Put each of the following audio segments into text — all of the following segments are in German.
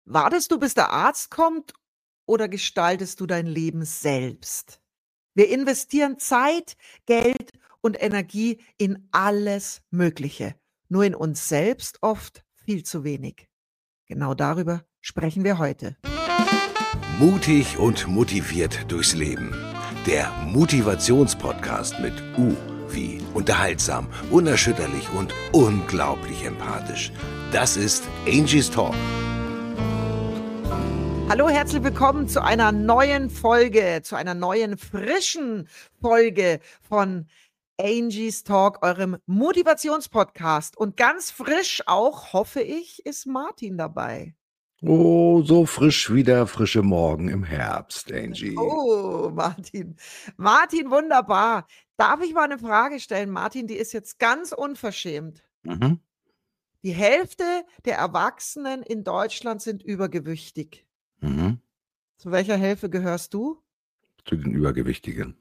Wartest du, bis der Arzt kommt oder gestaltest du dein Leben selbst? Wir investieren Zeit, Geld und Energie in alles Mögliche, nur in uns selbst oft viel zu wenig. Genau darüber sprechen wir heute. Mutig und motiviert durchs Leben. Der Motivationspodcast mit U wie unterhaltsam, unerschütterlich und unglaublich empathisch. Das ist Angie's Talk. Hallo, herzlich willkommen zu einer neuen Folge, zu einer neuen frischen Folge von Angie's Talk, eurem Motivationspodcast. Und ganz frisch auch, hoffe ich, ist Martin dabei. Oh, so frisch wie der frische Morgen im Herbst, Angie. Oh, Martin. Martin, wunderbar. Darf ich mal eine Frage stellen, Martin? Die ist jetzt ganz unverschämt. Die Hälfte der Erwachsenen in Deutschland sind übergewichtig. Zu welcher Hälfte gehörst du? Zu den Übergewichtigen.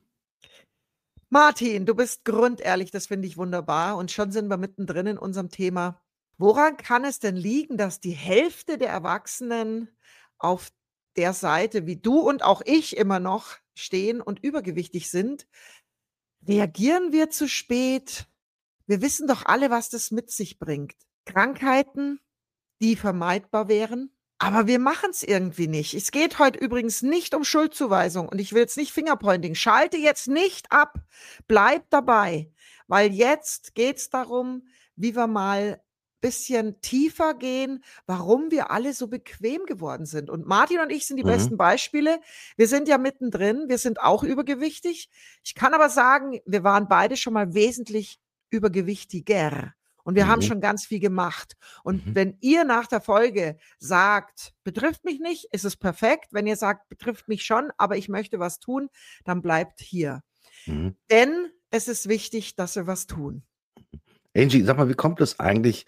Martin, du bist grundehrlich, das finde ich wunderbar. Und schon sind wir mittendrin in unserem Thema. Woran kann es denn liegen, dass die Hälfte der Erwachsenen auf der Seite, wie du und auch ich immer noch stehen und übergewichtig sind? Reagieren wir zu spät? Wir wissen doch alle, was das mit sich bringt. Krankheiten, die vermeidbar wären. Aber wir machen es irgendwie nicht. Es geht heute übrigens nicht um Schuldzuweisung und ich will jetzt nicht Fingerpointing. Schalte jetzt nicht ab. Bleib dabei, weil jetzt geht es darum, wie wir mal ein bisschen tiefer gehen, warum wir alle so bequem geworden sind. Und Martin und ich sind die besten Beispiele. Wir sind ja mittendrin. Wir sind auch übergewichtig. Ich kann aber sagen, wir waren beide schon mal wesentlich übergewichtiger. Und wir haben schon ganz viel gemacht. Und wenn ihr nach der Folge sagt, betrifft mich nicht, ist es perfekt. Wenn ihr sagt, betrifft mich schon, aber ich möchte was tun, dann bleibt hier. Denn es ist wichtig, dass wir was tun. Angie, sag mal, wie kommt es eigentlich,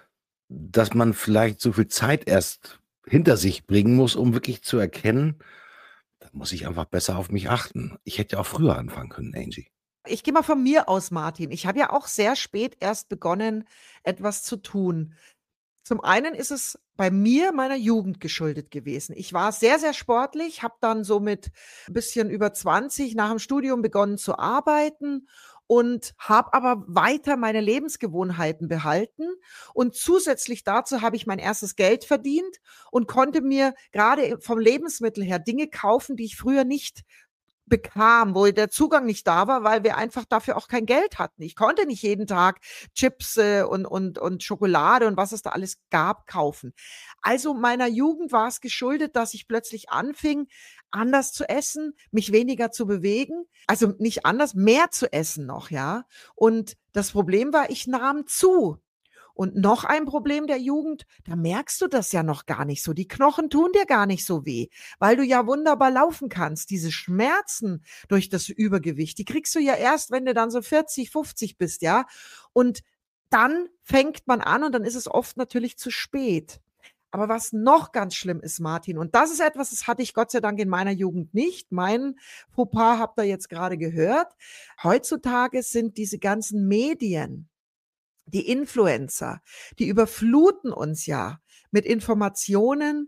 dass man vielleicht so viel Zeit erst hinter sich bringen muss, um wirklich zu erkennen, da muss ich einfach besser auf mich achten. Ich hätte ja auch früher anfangen können, Angie. Ich gehe mal von mir aus, Martin. Ich habe ja auch sehr spät erst begonnen, etwas zu tun. Zum einen ist es bei mir meiner Jugend geschuldet gewesen. Ich war sehr, sehr sportlich, habe dann so mit ein bisschen über 20 nach dem Studium begonnen zu arbeiten und habe aber weiter meine Lebensgewohnheiten behalten. Und zusätzlich dazu habe ich mein erstes Geld verdient und konnte mir gerade vom Lebensmittel her Dinge kaufen, die ich früher nicht bekam, wo der Zugang nicht da war, weil wir einfach dafür auch kein Geld hatten. Ich konnte nicht jeden Tag Chips und Schokolade und was es da alles gab, kaufen. Also meiner Jugend war es geschuldet, dass ich plötzlich anfing, anders zu essen, mich weniger zu bewegen. Also nicht anders, mehr zu essen noch, ja. Und das Problem war, ich nahm zu. Und noch ein Problem der Jugend, da merkst du das ja noch gar nicht so. Die Knochen tun dir gar nicht so weh, weil du ja wunderbar laufen kannst. Diese Schmerzen durch das Übergewicht, die kriegst du ja erst, wenn du dann so 40, 50 bist, ja. Und dann fängt man an und dann ist es oft natürlich zu spät. Aber was noch ganz schlimm ist, Martin, und das ist etwas, das hatte ich Gott sei Dank in meiner Jugend nicht. Mein Fauxpas habt ihr jetzt gerade gehört. Heutzutage sind diese ganzen Medien, die Influencer, die überfluten uns ja mit Informationen,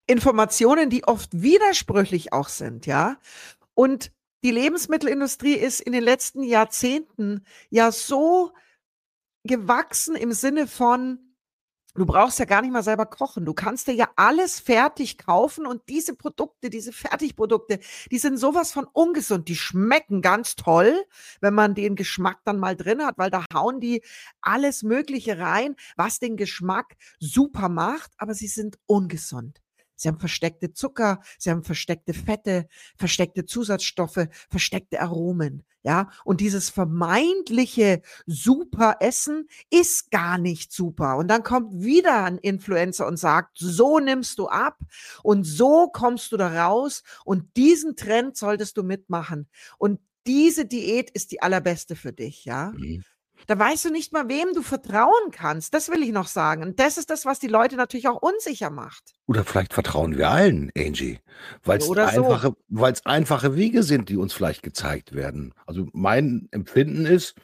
die oft widersprüchlich auch sind, ja. Und die Lebensmittelindustrie ist in den letzten Jahrzehnten ja so gewachsen im Sinne von, du brauchst ja gar nicht mal selber kochen. Du kannst dir ja alles fertig kaufen und diese Produkte, diese Fertigprodukte, die sind sowas von ungesund. Die schmecken ganz toll, wenn man den Geschmack dann mal drin hat, weil da hauen die alles Mögliche rein, was den Geschmack super macht, aber sie sind ungesund. Sie haben versteckte Zucker, sie haben versteckte Fette, versteckte Zusatzstoffe, versteckte Aromen, ja. Und dieses vermeintliche super Essen ist gar nicht super. Und dann kommt wieder ein Influencer und sagt, so nimmst du ab und so kommst du da raus und diesen Trend solltest du mitmachen. Und diese Diät ist die allerbeste für dich, ja. Da weißt du nicht mal, wem du vertrauen kannst. Das will ich noch sagen. Und das ist das, was die Leute natürlich auch unsicher macht. Oder vielleicht vertrauen wir allen, Angie, weil es Oder so. einfache Wege sind, die uns vielleicht gezeigt werden. Also mein Empfinden ist,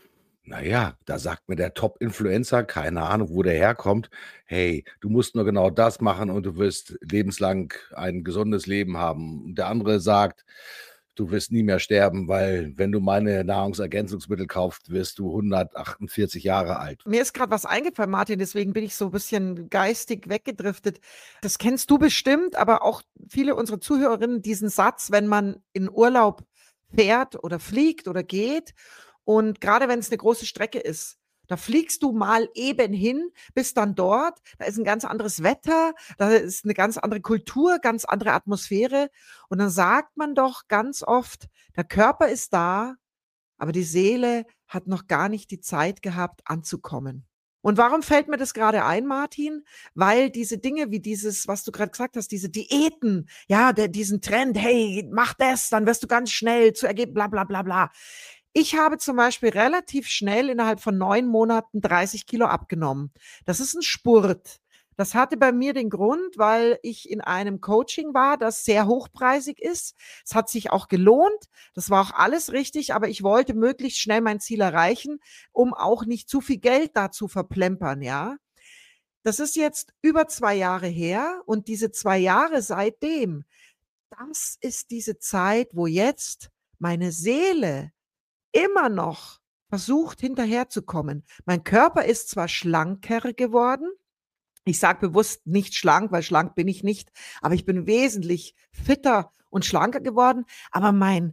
Naja, da sagt mir der Top-Influencer, keine Ahnung, wo der herkommt: „Hey, du musst nur genau das machen und du wirst lebenslang ein gesundes Leben haben.“ Und der andere sagt: „Du wirst nie mehr sterben, weil wenn du meine Nahrungsergänzungsmittel kaufst, wirst du 148 Jahre alt.“ Mir ist gerade was eingefallen, Martin, deswegen bin ich so ein bisschen geistig weggedriftet. Das kennst du bestimmt, aber auch viele unserer Zuhörerinnen, diesen Satz, wenn man in Urlaub fährt oder fliegt oder geht und gerade wenn es eine große Strecke ist, da fliegst du mal eben hin, bist dann dort, da ist ein ganz anderes Wetter, da ist eine ganz andere Kultur, ganz andere Atmosphäre und dann sagt man doch ganz oft, der Körper ist da, aber die Seele hat noch gar nicht die Zeit gehabt, anzukommen. Und warum fällt mir das gerade ein, Martin? Weil diese Dinge wie dieses, was du gerade gesagt hast, diese Diäten, ja, diesen Trend, hey, mach das, dann wirst du ganz schnell zu Ergebnis, bla bla bla bla. Ich habe zum Beispiel relativ schnell innerhalb von 9 Monaten 30 Kilo abgenommen. Das ist ein Spurt. Das hatte bei mir den Grund, weil ich in einem Coaching war, das sehr hochpreisig ist. Es hat sich auch gelohnt. Das war auch alles richtig, aber ich wollte möglichst schnell mein Ziel erreichen, um auch nicht zu viel Geld da zu verplempern, ja. Das ist jetzt über 2 Jahre her und diese 2 Jahre seitdem, das ist diese Zeit, wo jetzt meine Seele immer noch versucht, hinterherzukommen. Mein Körper ist zwar schlanker geworden, ich sage bewusst nicht schlank, weil schlank bin ich nicht, aber ich bin wesentlich fitter und schlanker geworden, aber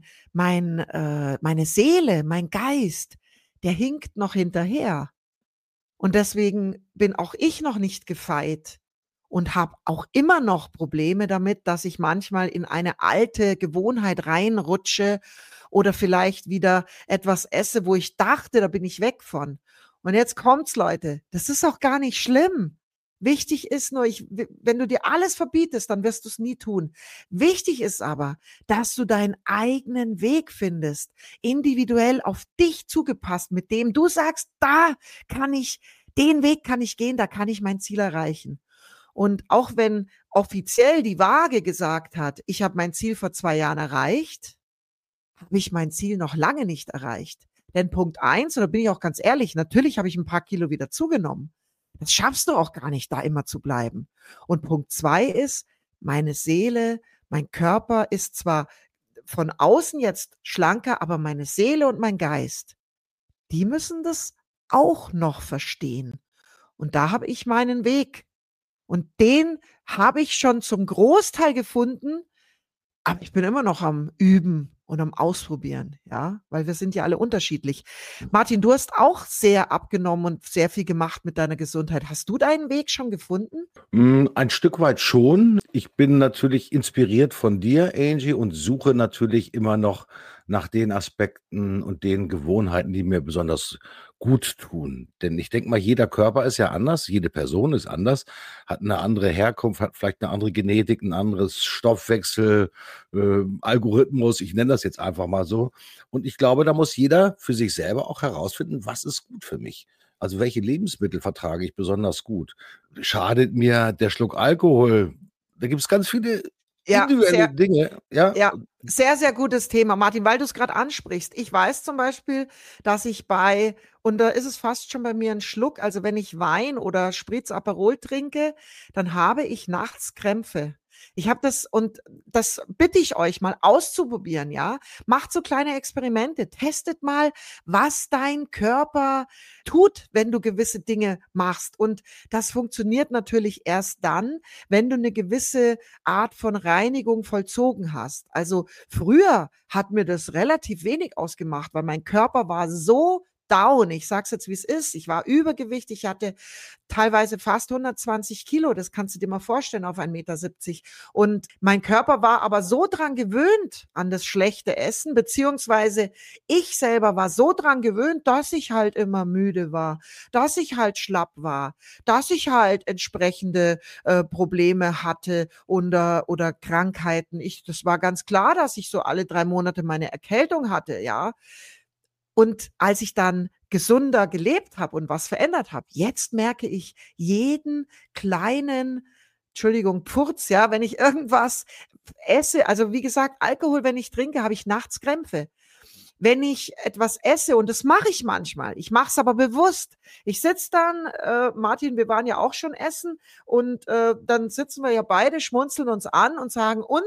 meine Seele, mein Geist, der hinkt noch hinterher. Und deswegen bin auch ich noch nicht gefeit und habe auch immer noch Probleme damit, dass ich manchmal in eine alte Gewohnheit reinrutsche oder vielleicht wieder etwas esse, wo ich dachte, da bin ich weg von. Und jetzt kommt's, Leute. Das ist auch gar nicht schlimm. Wichtig ist nur, wenn du dir alles verbietest, dann wirst du es nie tun. Wichtig ist aber, dass du deinen eigenen Weg findest, individuell auf dich zugepasst, mit dem du sagst, den Weg kann ich gehen, da kann ich mein Ziel erreichen. Und auch wenn offiziell die Waage gesagt hat, ich habe mein Ziel vor 2 Jahren erreicht, habe ich mein Ziel noch lange nicht erreicht. Denn Punkt eins, und da bin ich auch ganz ehrlich, natürlich habe ich ein paar Kilo wieder zugenommen. Das schaffst du auch gar nicht, da immer zu bleiben. Und Punkt zwei ist, meine Seele, mein Körper ist zwar von außen jetzt schlanker, aber meine Seele und mein Geist, die müssen das auch noch verstehen. Und da habe ich meinen Weg. Und den habe ich schon zum Großteil gefunden, aber ich bin immer noch am Üben und am Ausprobieren, ja, weil wir sind ja alle unterschiedlich. Martin, du hast auch sehr abgenommen und sehr viel gemacht mit deiner Gesundheit. Hast du deinen Weg schon gefunden? Ein Stück weit schon. Ich bin natürlich inspiriert von dir, Angie, und suche natürlich immer noch nach den Aspekten und den Gewohnheiten, die mir besonders gut tun. Denn ich denke mal, jeder Körper ist ja anders, jede Person ist anders, hat eine andere Herkunft, hat vielleicht eine andere Genetik, ein anderes Stoffwechsel, Algorithmus, ich nenne das jetzt einfach mal so. Und ich glaube, da muss jeder für sich selber auch herausfinden, was ist gut für mich. Also welche Lebensmittel vertrage ich besonders gut? Schadet mir der Schluck Alkohol? Da gibt es ganz viele Ja, individuelle Dinge, ja. ja, sehr, sehr gutes Thema, Martin, weil du es gerade ansprichst. Ich weiß zum Beispiel, dass ich und da ist es fast schon bei mir ein Schluck, also wenn ich Wein oder Spritz Aperol trinke, dann habe ich nachts Krämpfe. Ich habe das, und das bitte ich euch mal auszuprobieren, ja. Macht so kleine Experimente, testet mal, was dein Körper tut, wenn du gewisse Dinge machst. Und das funktioniert natürlich erst dann, wenn du eine gewisse Art von Reinigung vollzogen hast. Also früher hat mir das relativ wenig ausgemacht, weil mein Körper war so down. Ich sage es jetzt, wie es ist. Ich war Übergewicht. Ich hatte teilweise fast 120 Kilo. Das kannst du dir mal vorstellen auf 1,70 Meter. Und mein Körper war aber so dran gewöhnt an das schlechte Essen, beziehungsweise ich selber war so dran gewöhnt, dass ich halt immer müde war, dass ich halt schlapp war, dass ich halt entsprechende Probleme hatte oder Krankheiten. Das war ganz klar, dass ich so alle 3 Monate meine Erkältung hatte, ja. Und als ich dann gesunder gelebt habe und was verändert habe, jetzt merke ich jeden kleinen, Entschuldigung, Purz, ja, wenn ich irgendwas esse, also wie gesagt, Alkohol, wenn ich trinke, habe ich nachts Krämpfe. wenn ich etwas esse, und das mache ich manchmal, ich mache es aber bewusst. Ich sitze dann, Martin, wir waren ja auch schon essen, und dann sitzen wir ja beide, schmunzeln uns an und sagen, und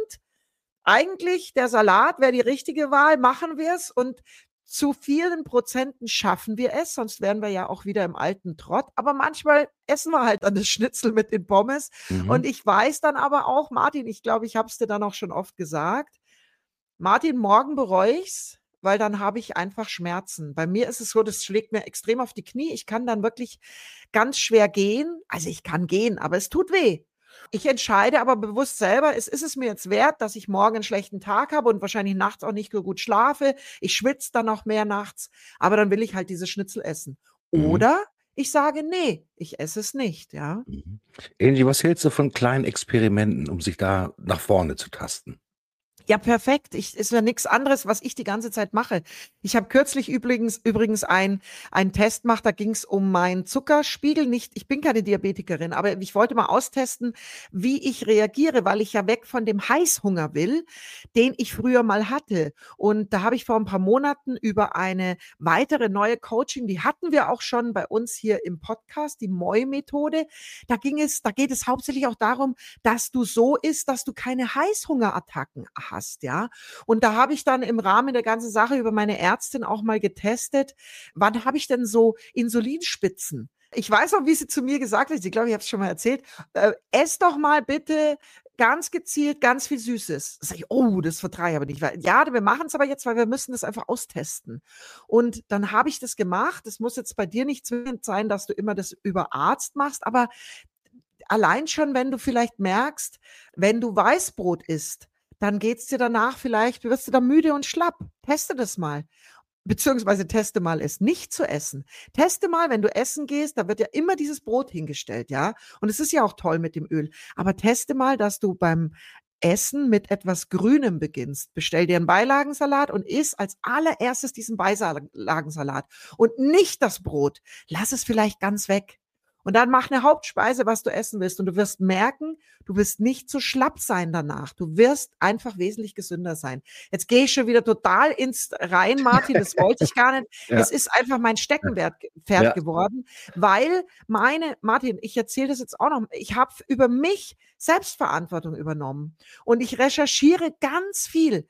eigentlich der Salat wäre die richtige Wahl, machen wir es, und zu vielen Prozenten schaffen wir es, sonst wären wir ja auch wieder im alten Trott. Aber manchmal essen wir halt dann das Schnitzel mit den Pommes. Und Mhm. ich weiß dann aber auch, Martin, ich glaube, ich habe es dir dann auch schon oft gesagt, Martin, morgen bereue ich's, weil dann habe ich einfach Schmerzen. Bei mir ist es so, das schlägt mir extrem auf die Knie. Ich kann dann wirklich ganz schwer gehen. Also ich kann gehen, aber es tut weh. Ich entscheide aber bewusst selber, ist es mir jetzt wert, dass ich morgen einen schlechten Tag habe und wahrscheinlich nachts auch nicht so gut schlafe. Ich schwitze dann auch mehr nachts, aber dann will ich halt diese Schnitzel essen. Mhm. Oder ich sage, nee, ich esse es nicht, ja. Mhm. Angie, was hältst du von kleinen Experimenten, um sich da nach vorne zu tasten? Ja, perfekt. Ist ja nichts anderes, was ich die ganze Zeit mache. Ich habe kürzlich übrigens einen Test gemacht, da ging es um meinen Zuckerspiegel. Nicht, ich bin keine Diabetikerin, aber ich wollte mal austesten, wie ich reagiere, weil ich ja weg von dem Heißhunger will, den ich früher mal hatte. Und da habe ich vor ein paar Monaten über eine weitere neue Coaching, die hatten wir auch schon bei uns hier im Podcast, die MOI-Methode. Da geht es hauptsächlich auch darum, dass du so isst, dass du keine Heißhungerattacken hast, ja. Und da habe ich dann im Rahmen der ganzen Sache über meine Ärztin auch mal getestet, wann habe ich denn so Insulinspitzen? Ich weiß noch, wie sie zu mir gesagt hat, ich glaube, ich habe es schon mal erzählt, ess doch mal bitte ganz gezielt ganz viel Süßes. Sag ich, oh, das vertrage ich aber nicht. Ja, wir machen es aber jetzt, weil wir müssen das einfach austesten. Und dann habe ich das gemacht. Das muss jetzt bei dir nicht zwingend sein, dass du immer das über Arzt machst, aber allein schon, wenn du vielleicht merkst, wenn du Weißbrot isst, dann geht's dir danach vielleicht, wirst du dann müde und schlapp. Teste das mal. Beziehungsweise teste mal, es nicht zu essen. Teste mal, wenn du essen gehst, da wird ja immer dieses Brot hingestellt, ja. Und es ist ja auch toll mit dem Öl. Aber teste mal, dass du beim Essen mit etwas Grünem beginnst. Bestell dir einen Beilagensalat und iss als allererstes diesen Beilagensalat und nicht das Brot. Lass es vielleicht ganz weg. Und dann mach eine Hauptspeise, was du essen willst. Und du wirst merken, du wirst nicht so schlapp sein danach. Du wirst einfach wesentlich gesünder sein. Jetzt gehe ich schon wieder total ins Rein, Martin. Das wollte ich gar nicht. Ja, Es ist einfach mein Steckenpferd ja, geworden, weil Martin, ich erzähle das jetzt auch noch. Ich habe über mich Selbstverantwortung übernommen. Und ich recherchiere ganz viel.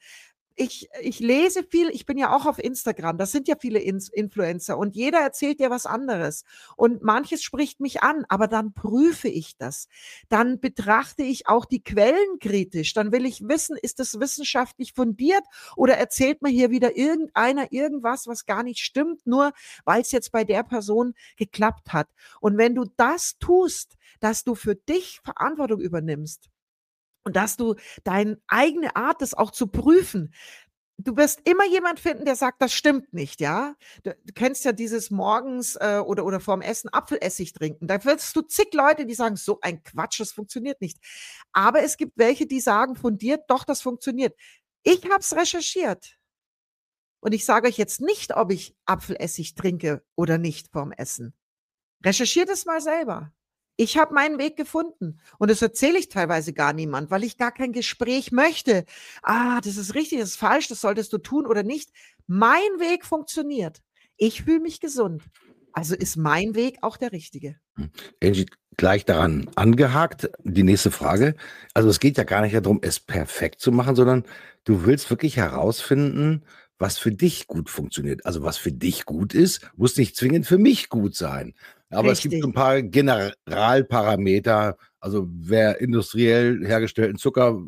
Ich lese viel, ich bin ja auch auf Instagram, das sind ja viele Influencer und jeder erzählt dir was anderes und manches spricht mich an, aber dann prüfe ich das. Dann betrachte ich auch die Quellen kritisch, dann will ich wissen, ist das wissenschaftlich fundiert oder erzählt mir hier wieder irgendeiner irgendwas, was gar nicht stimmt, nur weil es jetzt bei der Person geklappt hat. Und wenn du das tust, dass du für dich Verantwortung übernimmst, und dass du deine eigene Art, das auch zu prüfen, du wirst immer jemand finden, der sagt, das stimmt nicht, ja. Du kennst ja dieses morgens oder vorm Essen Apfelessig trinken. Da wirst du zig Leute, die sagen, so ein Quatsch, das funktioniert nicht. Aber es gibt welche, die sagen fundiert, doch, das funktioniert. Ich habe es recherchiert und ich sage euch jetzt nicht, ob ich Apfelessig trinke oder nicht vorm Essen. Recherchiert es mal selber. Ich habe meinen Weg gefunden und das erzähle ich teilweise gar niemand, weil ich gar kein Gespräch möchte. Ah, das ist richtig, das ist falsch, das solltest du tun oder nicht. Mein Weg funktioniert. Ich fühle mich gesund. Also ist mein Weg auch der richtige. Angie, gleich daran angehakt, die nächste Frage. Also es geht ja gar nicht darum, es perfekt zu machen, sondern du willst wirklich herausfinden, was für dich gut funktioniert. Also was für dich gut ist, muss nicht zwingend für mich gut sein. Aber es gibt so Richtig. ein paar Generalparameter. Also wer industriell hergestellten Zucker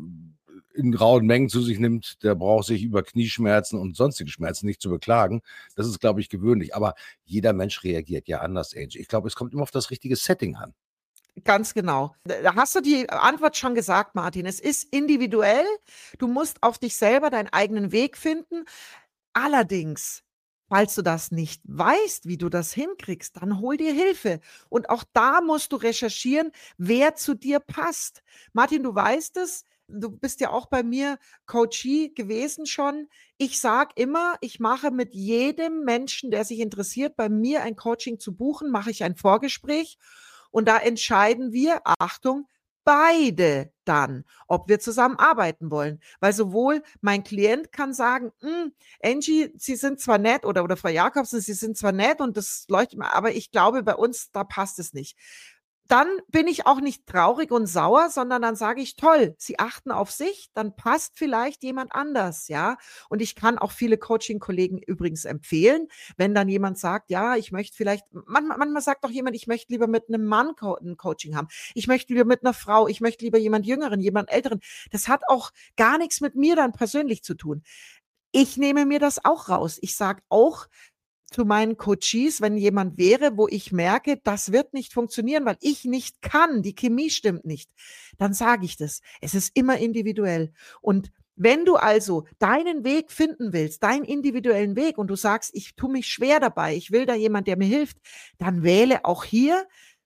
in rauen Mengen zu sich nimmt, der braucht sich über Knieschmerzen und sonstige Schmerzen nicht zu beklagen. Das ist, glaube ich, gewöhnlich. Aber jeder Mensch reagiert ja anders, Angie. Ich glaube, es kommt immer auf das richtige Setting an. Ganz genau. Da hast du die Antwort schon gesagt, Martin. Es ist individuell. Du musst auf dich selber deinen eigenen Weg finden. Allerdings, falls du das nicht weißt, wie du das hinkriegst, dann hol dir Hilfe. Und auch da musst du recherchieren, wer zu dir passt. Martin, du weißt es, du bist ja auch bei mir Coachee gewesen schon. Ich sage immer, ich mache mit jedem Menschen, der sich interessiert, bei mir ein Coaching zu buchen, mache ich ein Vorgespräch. Und da entscheiden wir, Achtung, beide dann, ob wir zusammenarbeiten wollen. Weil sowohl mein Klient kann sagen, Angie, Sie sind zwar nett oder Frau Jakobsen, Sie sind zwar nett und das leuchtet mir, aber ich glaube, bei uns, da passt es nicht. Dann bin ich auch nicht traurig und sauer, sondern dann sage ich, toll, Sie achten auf sich, dann passt vielleicht jemand anders, ja. Und ich kann auch viele Coaching-Kollegen übrigens empfehlen, wenn dann jemand sagt, ja, ich möchte vielleicht, manchmal sagt auch jemand, ich möchte lieber mit einem Mann ein Coaching haben, ich möchte lieber mit einer Frau, ich möchte lieber jemand Jüngeren, jemand Älteren. Das hat auch gar nichts mit mir dann persönlich zu tun. Ich nehme mir das auch raus. Ich sage auch, zu meinen Coaches, wenn jemand wäre, wo ich merke, das wird nicht funktionieren, weil ich nicht kann, die Chemie stimmt nicht, dann sage ich das. Es ist immer individuell. Und wenn du also deinen Weg finden willst, deinen individuellen Weg und du sagst, ich tue mich schwer dabei, ich will da jemand, der mir hilft, dann wähle auch hier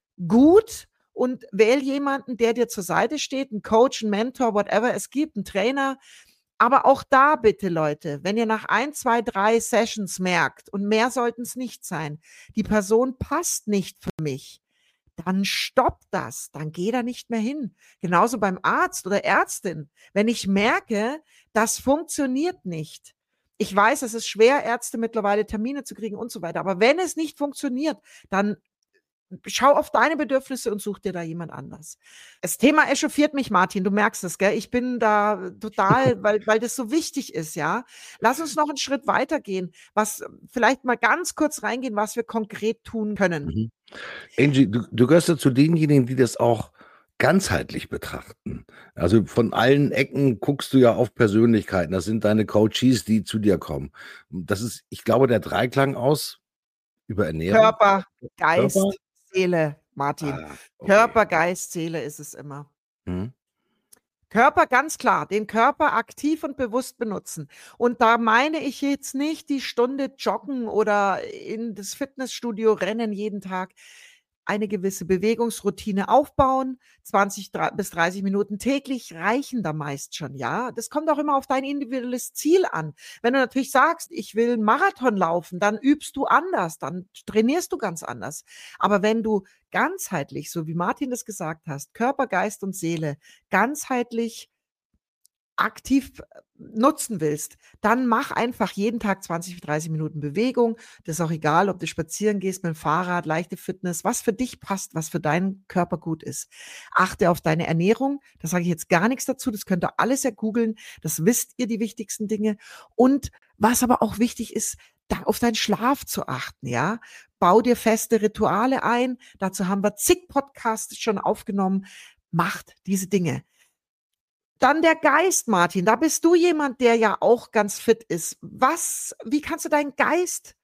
gut und wähle jemanden, der dir zur Seite steht, einen Coach, einen Mentor, whatever es gibt, einen Trainer. Aber auch da bitte, Leute, wenn ihr nach 1, 2, 3 Sessions merkt, und mehr sollten es nicht sein, die Person passt nicht für mich, dann stoppt das, dann geh da nicht mehr hin. Genauso beim Arzt oder Ärztin. Wenn ich merke, das funktioniert nicht. Ich weiß, es ist schwer, Ärzte mittlerweile Termine zu kriegen und so weiter. Aber wenn es nicht funktioniert, dann schau auf deine Bedürfnisse und such dir da jemand anders. Das Thema echauffiert mich, Martin, du merkst es, gell? Ich bin da total, weil das so wichtig ist, ja. Lass uns noch einen Schritt weitergehen, was vielleicht mal ganz kurz reingehen, was wir konkret tun können. Mhm. Angie, du gehörst ja zu denjenigen, die das auch ganzheitlich betrachten. Also von allen Ecken guckst du ja auf Persönlichkeiten. Das sind deine Coaches, die zu dir kommen. Das ist, ich glaube, der Dreiklang aus über Ernährung, Körper, Körper. Geist, Seele, Martin. Okay. Körper, Geist, Seele ist es immer. Mhm. Körper, ganz klar, den Körper aktiv und bewusst benutzen. Und da meine ich jetzt nicht die Stunde joggen oder in das Fitnessstudio rennen jeden Tag. Eine gewisse Bewegungsroutine aufbauen, 20 bis 30 Minuten täglich reichen da meist schon, ja. Das kommt auch immer auf dein individuelles Ziel an. Wenn du natürlich sagst, ich will einen Marathon laufen, dann übst du anders, dann trainierst du ganz anders. Aber wenn du ganzheitlich, so wie Martin das gesagt hast, Körper, Geist und Seele ganzheitlich aktiv nutzen willst, dann mach einfach jeden Tag 20, 30 Minuten Bewegung. Das ist auch egal, ob du spazieren gehst mit dem Fahrrad, leichte Fitness, was für dich passt, was für deinen Körper gut ist. Achte auf deine Ernährung. Da sage ich jetzt gar nichts dazu. Das könnt ihr alles ja googeln. Das wisst ihr, die wichtigsten Dinge. Und was aber auch wichtig ist, da auf deinen Schlaf zu achten, ja. Bau dir feste Rituale ein. Dazu haben wir zig Podcasts schon aufgenommen. Macht diese Dinge. Dann der Geist, Martin. Da bist du jemand, der ja auch ganz fit ist. Wie kannst du deinen Geist,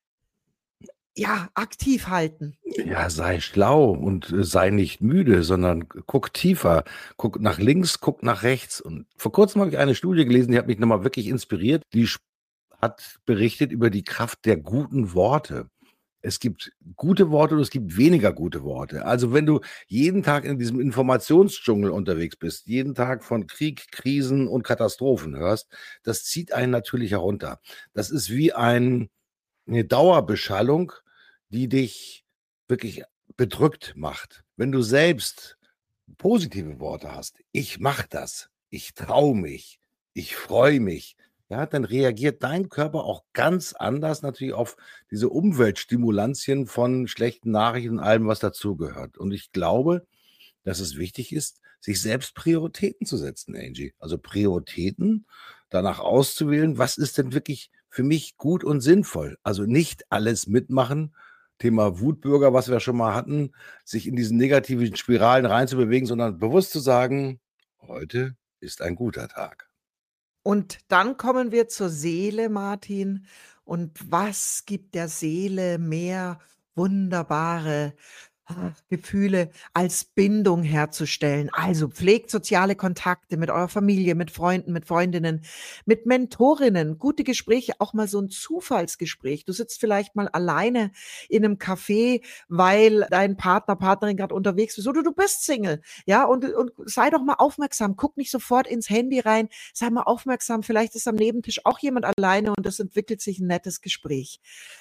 ja, aktiv halten? Ja, sei schlau und sei nicht müde, sondern guck tiefer. Guck nach links, guck nach rechts. Und vor kurzem habe ich eine Studie gelesen, die hat mich nochmal wirklich inspiriert. Die hat berichtet über die Kraft der guten Worte. Es gibt gute Worte und es gibt weniger gute Worte. Also wenn du jeden Tag in diesem Informationsdschungel unterwegs bist, jeden Tag von Krieg, Krisen und Katastrophen hörst, das zieht einen natürlich herunter. Das ist wie eine Dauerbeschallung, die dich wirklich bedrückt macht. Wenn du selbst positive Worte hast, ich mache das, ich traue mich, ich freue mich, ja, dann reagiert dein Körper auch ganz anders natürlich auf diese Umweltstimulantien von schlechten Nachrichten und allem, was dazugehört. Und ich glaube, dass es wichtig ist, sich selbst Prioritäten zu setzen, Angie. Also Prioritäten danach auszuwählen, was ist denn wirklich für mich gut und sinnvoll. Also nicht alles mitmachen, Thema Wutbürger, was wir schon mal hatten, sich in diesen negativen Spiralen reinzubewegen, sondern bewusst zu sagen, heute ist ein guter Tag. Und dann kommen wir zur Seele, Martin. Und was gibt der Seele mehr wunderbare Gefühle als Bindung herzustellen? Also pflegt soziale Kontakte mit eurer Familie, mit Freunden, mit Freundinnen, mit Mentorinnen, gute Gespräche, auch mal so ein Zufallsgespräch. Du sitzt vielleicht mal alleine in einem Café, weil dein Partner, Partnerin gerade unterwegs ist oder du bist Single. Ja, und sei doch mal aufmerksam. Guck nicht sofort ins Handy rein. Sei mal aufmerksam. Vielleicht ist am Nebentisch auch jemand alleine und es entwickelt sich ein nettes Gespräch.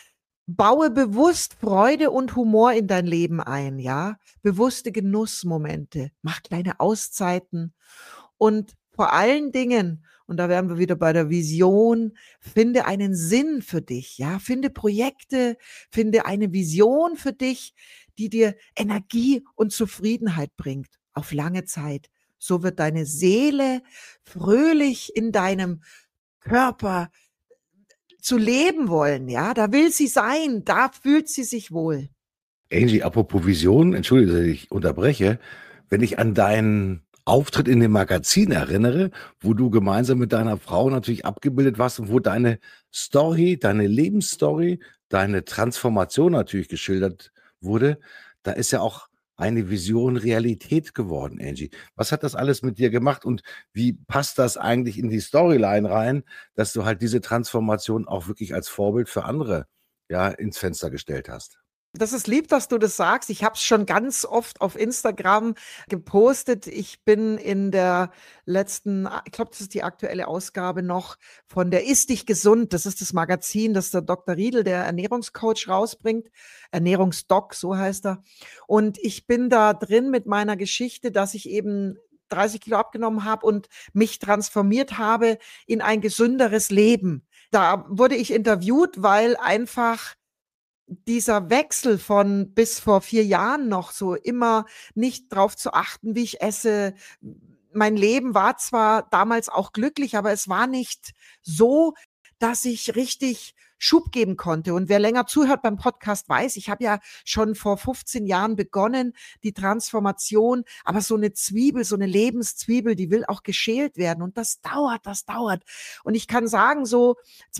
baue bewusst Freude und Humor in dein Leben ein, ja? Bewusste Genussmomente, mach kleine Auszeiten und vor allen Dingen, und da wären wir wieder bei der Vision, finde einen Sinn für dich, ja? Finde Projekte, finde eine Vision für dich, die dir Energie und Zufriedenheit bringt auf lange Zeit. So wird deine Seele fröhlich in deinem Körper zu leben wollen, ja, da will sie sein, da fühlt sie sich wohl. Angie, apropos Vision, entschuldige, dass ich unterbreche, wenn ich an deinen Auftritt in dem Magazin erinnere, wo du gemeinsam mit deiner Frau natürlich abgebildet warst und wo deine Story, deine Lebensstory, deine Transformation natürlich geschildert wurde, da ist ja auch eine Vision Realität geworden, Angie. Was hat das alles mit dir gemacht und wie passt das eigentlich in die Storyline rein, dass du halt diese Transformation auch wirklich als Vorbild für andere, ja, ins Fenster gestellt hast? Das ist lieb, dass du das sagst. Ich habe es schon ganz oft auf Instagram gepostet. Ich bin in der letzten, ich glaube, das ist die aktuelle Ausgabe noch von der Ist dich gesund. Das ist das Magazin, das der Dr. Riedel, der Ernährungscoach, rausbringt. Ernährungsdoc, so heißt er. Und ich bin da drin mit meiner Geschichte, dass ich eben 30 Kilo abgenommen habe und mich transformiert habe in ein gesünderes Leben. Da wurde ich interviewt, weil einfach dieser Wechsel von bis vor 4 Jahren noch so immer nicht drauf zu achten, wie ich esse. Mein Leben war zwar damals auch glücklich, aber es war nicht so, dass ich richtig Schub geben konnte. Und wer länger zuhört beim Podcast weiß, ich habe ja schon vor 15 Jahren begonnen, die Transformation, aber so eine Zwiebel, so eine Lebenszwiebel, die will auch geschält werden. Und das dauert, das dauert. Und ich kann sagen, so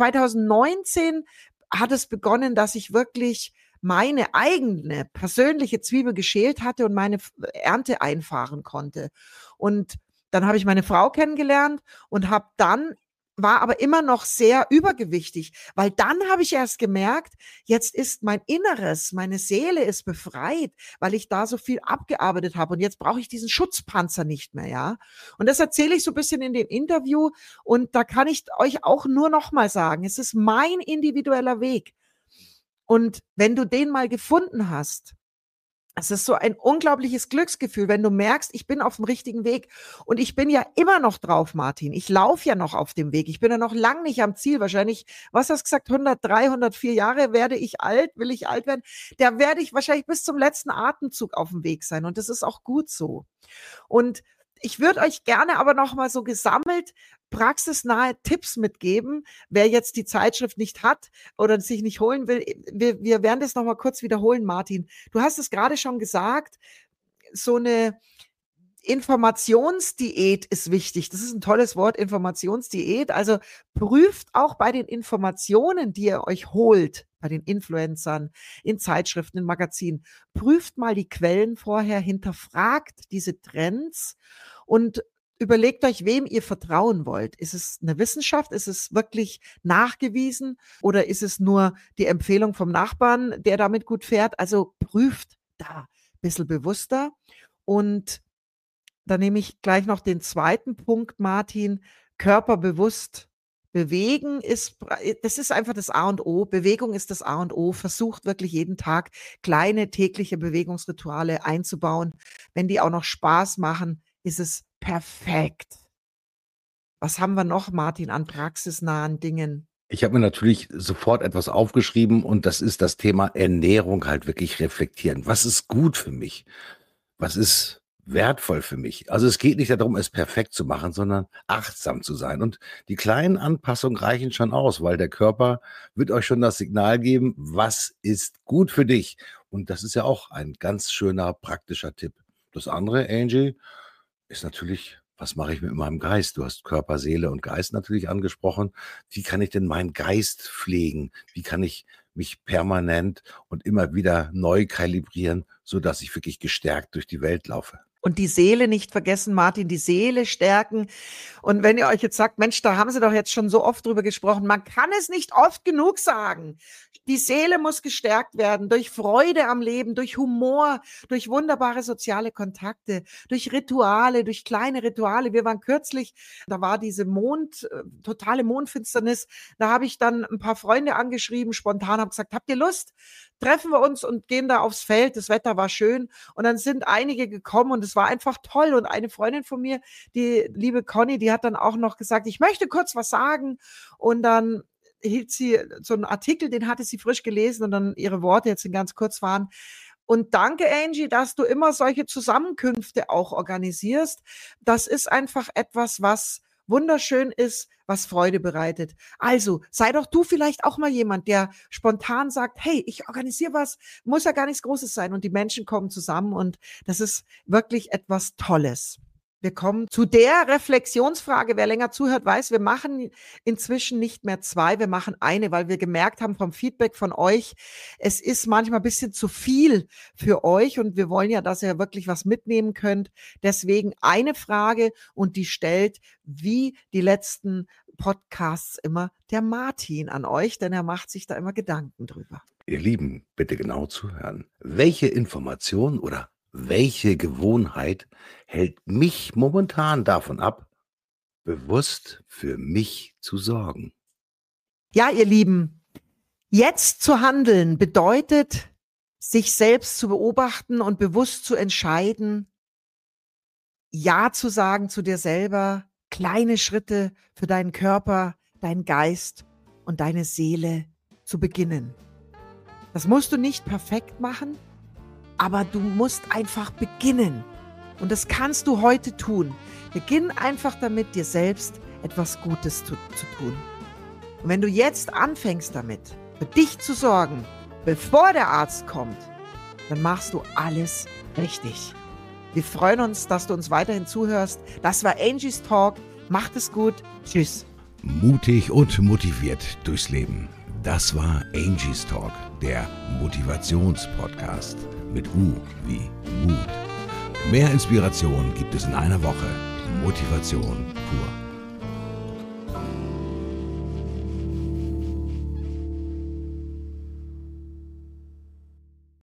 2019 hat es begonnen, dass ich wirklich meine eigene persönliche Zwiebel geschält hatte und meine Ernte einfahren konnte. Und dann habe ich meine Frau kennengelernt und war aber immer noch sehr übergewichtig, weil dann habe ich erst gemerkt, jetzt ist mein Inneres, meine Seele ist befreit, weil ich da so viel abgearbeitet habe und jetzt brauche ich diesen Schutzpanzer nicht mehr, ja. Und das erzähle ich so ein bisschen in dem Interview und da kann ich euch auch nur noch mal sagen, es ist mein individueller Weg. Und wenn du den mal gefunden hast, es ist so ein unglaubliches Glücksgefühl, wenn du merkst, ich bin auf dem richtigen Weg. Und ich bin ja immer noch drauf, Martin. Ich laufe ja noch auf dem Weg. Ich bin ja noch lang nicht am Ziel. Wahrscheinlich, was hast du gesagt, 103, 104 Jahre werde ich alt, will ich alt werden. Da werde ich wahrscheinlich bis zum letzten Atemzug auf dem Weg sein. Und das ist auch gut so. Und ich würde euch gerne aber noch mal so gesammelt praxisnahe Tipps mitgeben, wer jetzt die Zeitschrift nicht hat oder sich nicht holen will. Wir werden das noch mal kurz wiederholen, Martin. Du hast es gerade schon gesagt, so eine Informationsdiät ist wichtig. Das ist ein tolles Wort, Informationsdiät. Also prüft auch bei den Informationen, die ihr euch holt, bei den Influencern, in Zeitschriften, in Magazinen, prüft mal die Quellen vorher, hinterfragt diese Trends und überlegt euch, wem ihr vertrauen wollt. Ist es eine Wissenschaft? Ist es wirklich nachgewiesen? Oder ist es nur die Empfehlung vom Nachbarn, der damit gut fährt? Also prüft da ein bisschen bewusster. Und da nehme ich gleich noch den zweiten Punkt, Martin. Körperbewusst bewegen das ist einfach das A und O. Bewegung ist das A und O. Versucht wirklich jeden Tag kleine tägliche Bewegungsrituale einzubauen. Wenn die auch noch Spaß machen, ist es perfekt. Was haben wir noch, Martin, an praxisnahen Dingen? Ich habe mir natürlich sofort etwas aufgeschrieben und das ist das Thema Ernährung halt wirklich reflektieren. Was ist gut für mich? Was ist wertvoll für mich? Also es geht nicht darum, es perfekt zu machen, sondern achtsam zu sein. Und die kleinen Anpassungen reichen schon aus, weil der Körper wird euch schon das Signal geben, was ist gut für dich. Und das ist ja auch ein ganz schöner, praktischer Tipp. Das andere, Angie, ist natürlich, was mache ich mit meinem Geist? Du hast Körper, Seele und Geist natürlich angesprochen. Wie kann ich denn meinen Geist pflegen? Wie kann ich mich permanent und immer wieder neu kalibrieren, sodass ich wirklich gestärkt durch die Welt laufe? Und die Seele nicht vergessen, Martin, die Seele stärken. Und wenn ihr euch jetzt sagt, Mensch, da haben sie doch jetzt schon so oft drüber gesprochen, man kann es nicht oft genug sagen. Die Seele muss gestärkt werden durch Freude am Leben, durch Humor, durch wunderbare soziale Kontakte, durch Rituale, durch kleine Rituale. Wir waren kürzlich, da war diese totale Mondfinsternis. Da habe ich dann ein paar Freunde angeschrieben, spontan, habe gesagt, habt ihr Lust? Treffen wir uns und gehen da aufs Feld. Das Wetter war schön. Und dann sind einige gekommen und es war einfach toll. Und eine Freundin von mir, die liebe Conny, die hat dann auch noch gesagt, ich möchte kurz was sagen. Und dann hielt sie so einen Artikel, den hatte sie frisch gelesen und dann ihre Worte jetzt in ganz kurz waren. Und danke, Angie, dass du immer solche Zusammenkünfte auch organisierst. Das ist einfach etwas, was wunderschön ist, was Freude bereitet. Also sei doch du vielleicht auch mal jemand, der spontan sagt, hey, ich organisiere was, muss ja gar nichts Großes sein und die Menschen kommen zusammen und das ist wirklich etwas Tolles. Wir kommen zu der Reflexionsfrage. Wer länger zuhört, weiß, wir machen inzwischen nicht mehr 2, wir machen eine, weil wir gemerkt haben vom Feedback von euch, es ist manchmal ein bisschen zu viel für euch und wir wollen ja, dass ihr wirklich was mitnehmen könnt. Deswegen eine Frage und die stellt, wie die letzten Podcasts immer, der Martin an euch, denn er macht sich da immer Gedanken drüber. Ihr Lieben, bitte genau zuhören. Welche Information oder welche Gewohnheit hält mich momentan davon ab, bewusst für mich zu sorgen? Ja, ihr Lieben, jetzt zu handeln bedeutet, sich selbst zu beobachten und bewusst zu entscheiden, Ja zu sagen zu dir selber, kleine Schritte für deinen Körper, deinen Geist und deine Seele zu beginnen. Das musst du nicht perfekt machen, aber du musst einfach beginnen. Und das kannst du heute tun. Beginn einfach damit, dir selbst etwas Gutes zu tun. Und wenn du jetzt anfängst damit, für dich zu sorgen, bevor der Arzt kommt, dann machst du alles richtig. Wir freuen uns, dass du uns weiterhin zuhörst. Das war Angie's Talk. Macht es gut. Tschüss. Mutig und motiviert durchs Leben. Das war Angie's Talk, der Motivationspodcast mit U wie Mut. Mehr Inspiration gibt es in einer Woche. Motivation pur.